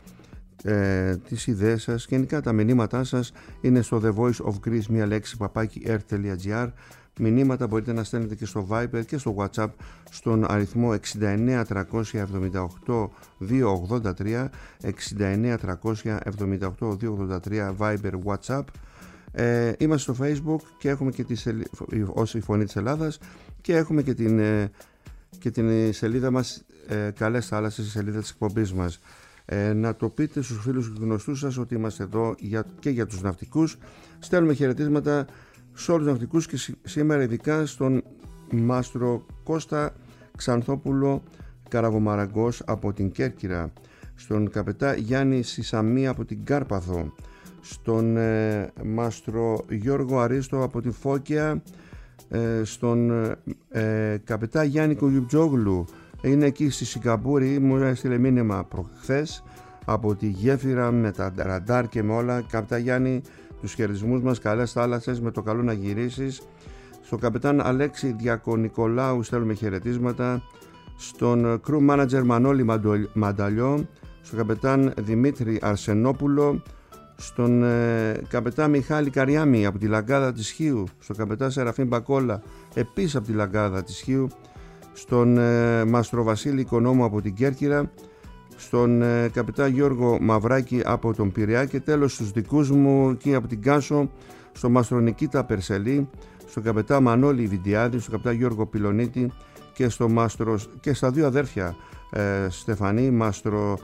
ε, τις ιδέες σας, γενικά τα μηνύματά σας είναι στο The Voice of Greece, μία λέξη, παπάκι air τελεία gr. Μηνύματα μπορείτε να στέλνετε και στο Viber και στο WhatsApp στον αριθμό εξήντα εννέα τριακόσια εβδομήντα οκτώ διακόσια ογδόντα τρία, εξήντα εννέα τριακόσια εβδομήντα οκτώ διακόσια ογδόντα τρία Viber, WhatsApp. Ε, είμαστε στο Facebook και έχουμε και τη σελί... ως η Φωνή της Ελλάδας, και έχουμε και την, ε, και την σελίδα μας ε, Καλές Θάλασσες, η σελίδα της εκπομπής μας. Ε, να το πείτε στους φίλους και γνωστούς σας ότι είμαστε εδώ για, και για τους ναυτικούς. Στέλνουμε χαιρετίσματα σε όλους τους ναυτικούς και σήμερα ειδικά στον Μάστρο Κώστα Ξανθόπουλο Καραβομαραγκός από την Κέρκυρα, στον Καπετά Γιάννη Σισαμή από την Κάρπαθο, στον ε, Μάστρο Γιώργο Αρίστο από τη Φώκια, ε, στον ε, Καπετά Γιάννη Κογιουτζόγλου, είναι εκεί στη Σιγκαπούρη, μου έστειλε μήνυμα προχθές από τη γέφυρα με τα ραντάρ και με όλα. Καπετά Γιάννη, τους χαιρετισμούς μας, καλές θάλασσες, με το καλό να γυρίσεις. Στον καπετάν Αλέξη Διακονικολάου στέλνουμε χαιρετίσματα. Στον crew manager Μανώλη Μανταλιό, στον καπετάν Δημήτρη Αρσενόπουλο, στον ε, καπετάν Μιχάλη Καριάμι από τη Λαγκάδα της Χίου, στον καπετάν Σεραφείμ Μπακόλα επίσης από τη Λαγκάδα της Χίου, στον ε, Μάστρο Βασίλη Οικονόμου από την Κέρκυρα, στον ε, καπετάν Γιώργο Μαυράκη από τον Πειραιά, και τέλος στους δικούς μου εκεί από την Κάσο, στον Μάστρο Νικήτα Περσελή, στον καπετάν Μανώλη Βιντιάδη, στον καπετάν Γιώργο Πιλονίτη, και, στο μάστρο, και στα δύο αδέρφια ε, Στεφανή, Μάστρο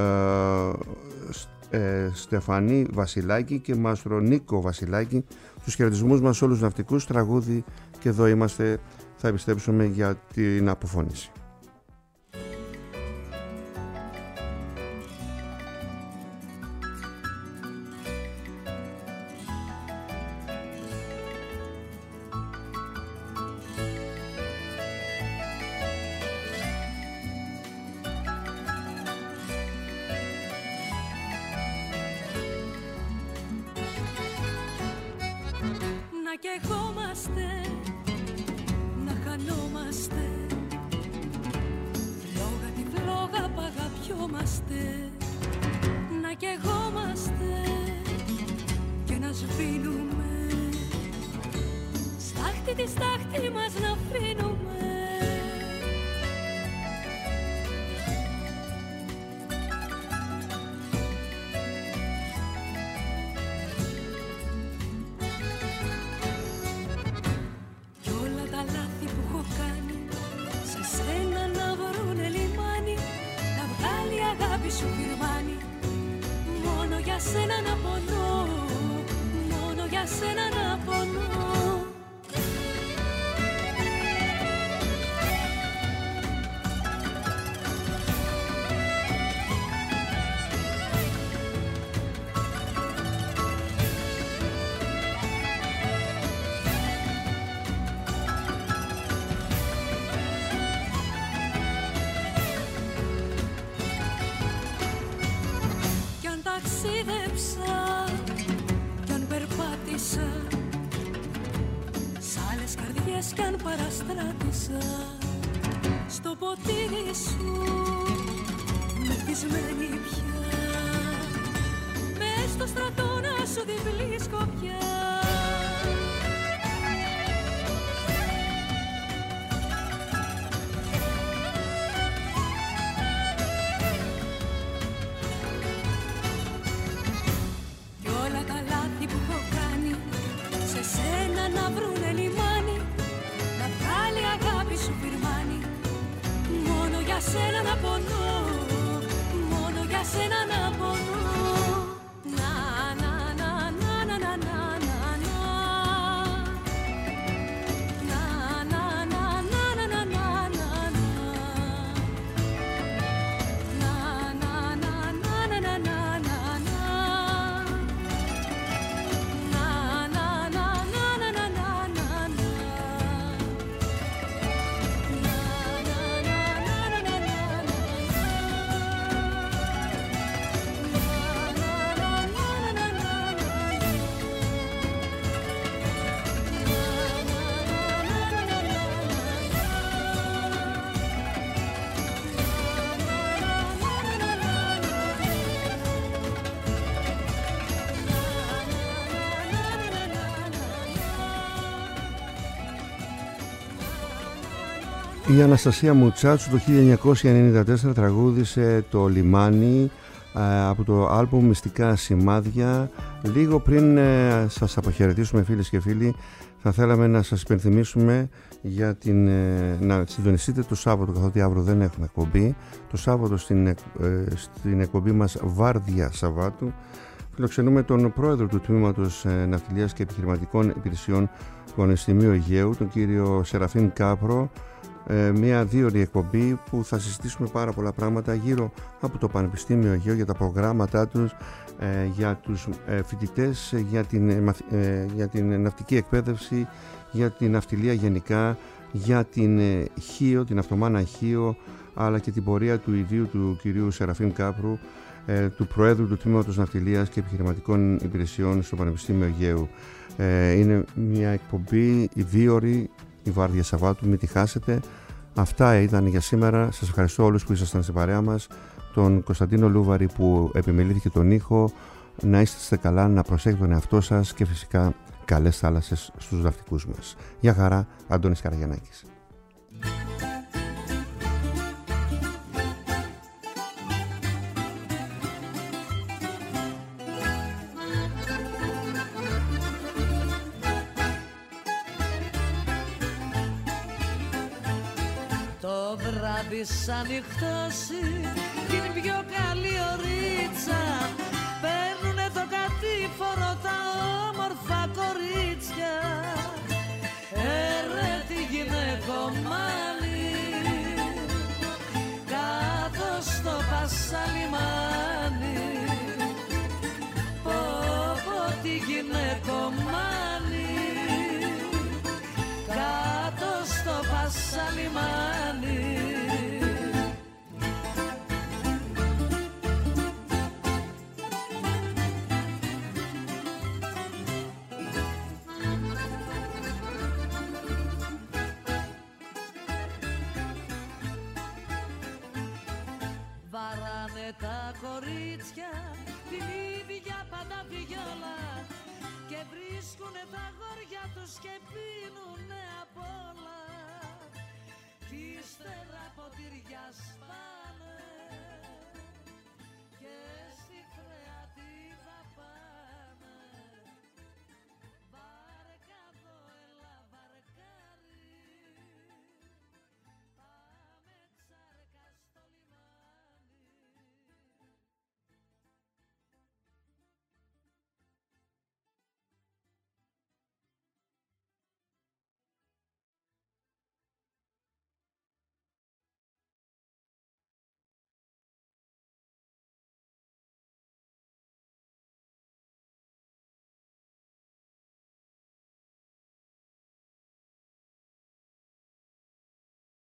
ε, ε, Στεφανή Βασιλάκη και Μάστρο Νίκο Βασιλάκη. Τους χαιρετισμούς μας όλους τους ναυτικούς, τραγούδι, και εδώ είμαστε, θα επιστρέψουμε για την αποφώνηση. Στο ποτήρι σου μεθυσμένη πια, μες στο στρατό να σου διπλή πια. Κι όλα τα λάθη που έχω κάνει σε σένα να βρουνε λιμάνι, να βγάλει αγάπη σου φυρμάνι, μόνο για σένα να πονώ, μόνο για σένα να πονώ. Να, να, να, να, να, να, να, να, να. Να, να, να, να, να, να, να, να, να. Να, να, να, να, να, να, να, να, να. Να, να, να, να, να, να, να, να, να. Η Αναστασία Μουτσάτσου το χίλια εννιακόσια ενενήντα τέσσερα τραγούδισε το «Λιμάνι» από το άλμπουμ Μυστικά Σημάδια. Λίγο πριν ε, σας αποχαιρετήσουμε, φίλες και φίλοι, θα θέλαμε να σας υπενθυμίσουμε για την, ε, να συντονιστείτε το Σάββατο, καθότι αύριο δεν έχουμε εκπομπή. Το Σάββατο στην, ε, στην εκπομπή μας Βάρδια Σαββάτου φιλοξενούμε τον πρόεδρο του Τμήματος ε, Ναυτιλίας και Επιχειρηματικών Υπηρεσιών του Πανεπιστημίου Αιγαίου, τον κύριο Σεραφείμ Κάπρο. Ε, μια δύο-ωρη εκπομπή που θα συζητήσουμε πάρα πολλά πράγματα γύρω από το Πανεπιστήμιο Αιγαίου, για τα προγράμματά τους, ε, για τους ε, φοιτητές, για την, ε, για την ναυτική εκπαίδευση, για την ναυτιλία γενικά, για την ε, Χίο, την Αυτομάνα Χίο, αλλά και την πορεία του ιδίου του κυρίου Σεραφείμ Κάπρου, ε, του Προέδρου του Τμήματος Ναυτιλίας και Επιχειρηματικών Υπηρεσιών στο Πανεπιστήμιο Αιγαίου. Ε, είναι μια εκπομπή δύο-ωρη, η Βάρδια Σαββάτου, μην τη χάσετε. Αυτά ήταν για σήμερα. Σας ευχαριστώ όλους που ήσασταν στην παρέα μας. Τον Κωνσταντίνο Λούβαρη που επιμελήθηκε τον ήχο. Να είστε καλά, να προσέχετε τον εαυτό σας και φυσικά καλές θάλασσες στους ναυτικούς μας. Γεια χαρά, Αντώνης Καραγιαννάκης. Σαν νυχτώσει την πιο καλή ωρίτσα, παίρνουνε το κατήφορο τα όμορφα κορίτσια. Έρε τη γυναικομάνη κάτω στο Πασαλιμάνι, πω πω τη γυναικομάνη κάτω στο Πασαλιμάνι. Βαράνε τα κορίτσια την ίδια πάντα βιόλα και βρίσκουνε τα αγόρια τους και πίνουνε απ' όλα κι ύστερα ποτήρια σπα